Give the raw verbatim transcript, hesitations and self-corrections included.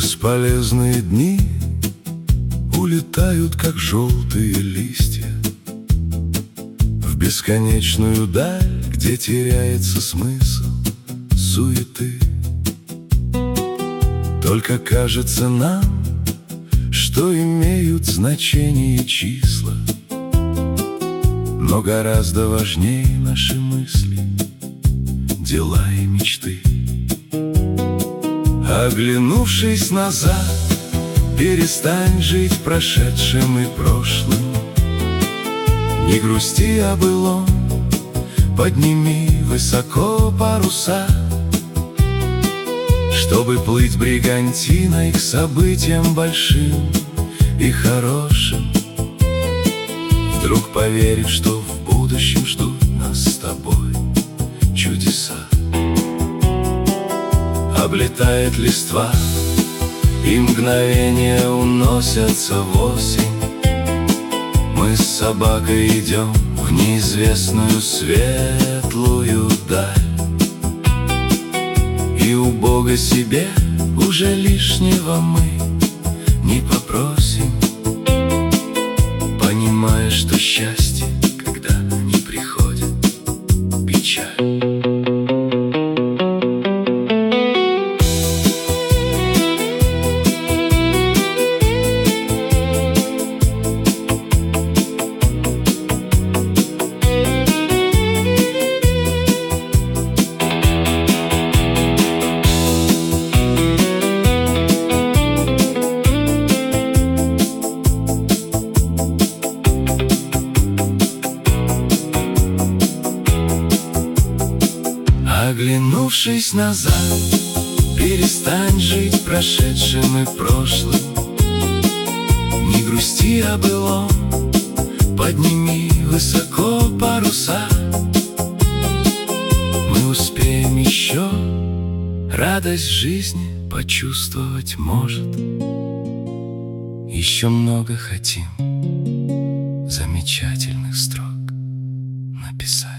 Бесполезные дни улетают, как желтые листья, в бесконечную даль, где теряется смысл суеты. Только кажется нам, что имеют значение числа, но гораздо важнее наши мысли, дела и мечты. Оглянувшись назад, перестань жить прошедшим и прошлым. Не грусти о былом, подними высоко паруса, чтобы плыть бригантиной к событиям большим и хорошим, вдруг поверив, что в будущем ждут нас с тобой чудеса. Облетает листва, и мгновения уносятся в осень. Мы с собакой идем в неизвестную светлую даль, и у Бога себе уже лишнего мы не попросим, понимая, что счастье, когда не приходит печаль. Оглянувшись назад, перестань жить прошедшим и прошлым. Не грусти о былом, подними высоко паруса. Мы успеем еще радость жизни почувствовать, может. Еще много хотим замечательных строк написать.